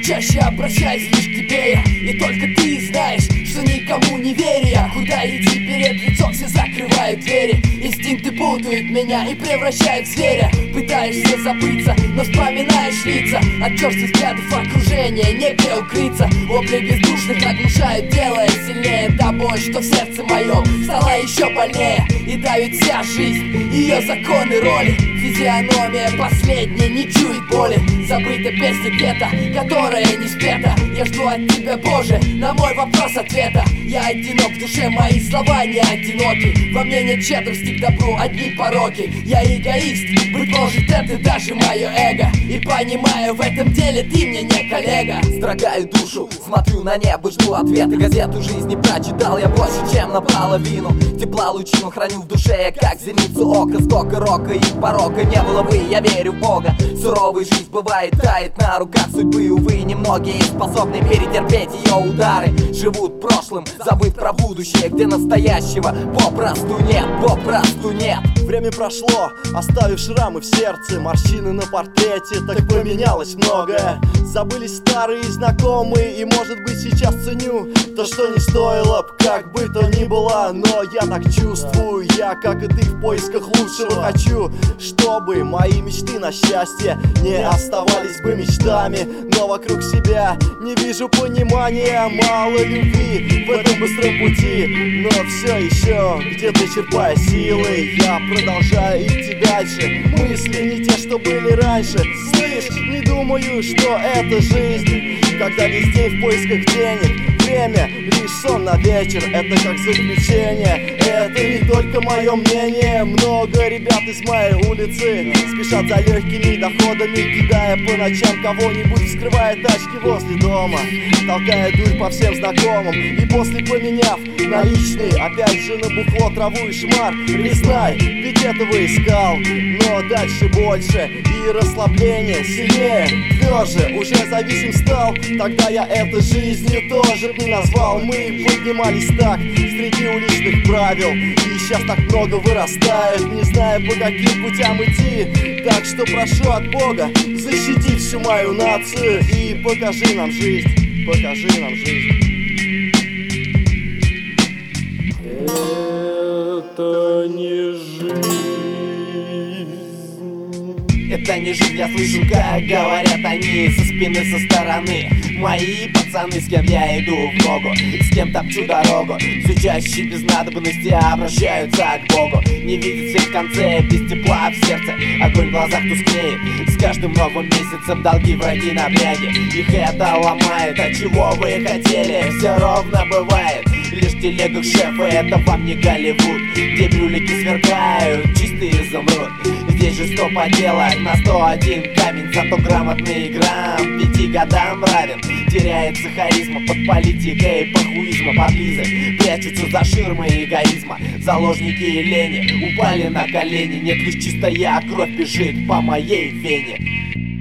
чаще обращаюсь лишь к тебе я. И только ты знаешь, что никому не верю я. Куда идти перед лицом, все закрывают двери. Инстинкты путают меня и превращают в зверя. Пытаешься забыться, но вспоминаешь лица. От черствых взглядов окружения, негде укрыться. Вопли бездушных оглушают, делая сильнее. Та боль, что в сердце моем стала еще больнее. И давит вся жизнь, ее законы, роли. Физиономия последняя не чует боли. Забыта песня где-то, которая не спета. Я жду от тебя, Боже, на мой вопрос ответа. Я одинок в душе, мои слова не одиноки. Во мне нет щедрости к добру, одни пороки. Я эгоист, быть может это даже мое эго. И понимаю, в этом деле ты мне не коллега. Строгаю душу, смотрю на небо, жду ответа. Газету жизни прочитал я больше, чем наполовину. Тепла лучину храню в душе я, как зеницу ока. Сколько рока и порока не было бы, я верю в Бога. Суровая жизнь бывает, тает на руках судьбы. Увы, немногие способны перетерпеть ее удары. Живут прошлым, забыв про будущее, где настоящего попросту нет, попросту нет. Время прошло, оставив шрамы в сердце. Морщины на портрете, так поменялось многое. Забылись старые знакомые, и может быть сейчас ценю то, что не стоило б, как бы то ни было. Но я так чувствую, я, как и ты, в поисках лучшего. Хочу, чтобы мои мечты на счастье не оставались бы мечтами. Но вокруг себя не вижу понимания, мало любви в этом быстром пути. Но все еще где-то черпая силы, я продолжаю идти дальше. Мысли не те, что были раньше. Слышь, не думаю, что это жизнь, когда весь день в поисках денег. Время лишь сон на вечер, это как заключение. Это не только мое мнение. Много ребят из моей улицы спешат за легкими доходами, кидая по ночам кого-нибудь, вскрывая тачки возле дома, толкая дурь по всем знакомым. И после, поменяв наличные, опять же на бухло, траву и шмар. Признай, ведь этого искал, но дальше больше и расслабление сильнее, тверже. Уже зависим стал, тогда я это жизнью тоже не назвал. Мы поднимались так среди уличных правил, и сейчас так много вырастает, не зная, по каким путям идти. Так что прошу от Бога, защити всю мою нацию и покажи нам жизнь, покажи нам жизнь. Это не жизнь. Это не жизнь, я слышу, как говорят они со спины, со стороны. Мои пацаны, с кем я иду в ногу, с кем топчу дорогу. Все чаще без надобности обращаются к Богу. Не видят свет в конце, без тепла в сердце, огонь в глазах тускнеет. С каждым новым месяцем долги, враги, напряги, их это ломает. А чего вы хотели, все ровно бывает. Лишь в телегах шефа, это вам не Голливуд, где брюлики сверкают, чистый изумруд. Здесь же 100 поделок на 101 камень, зато грамотный грамм 5 годам равен. Теряется харизма под политикой похуизма, подлизы прячутся за ширмой эгоизма. Заложники лени упали на колени, нет, лишь чистая кровь бежит по моей вене.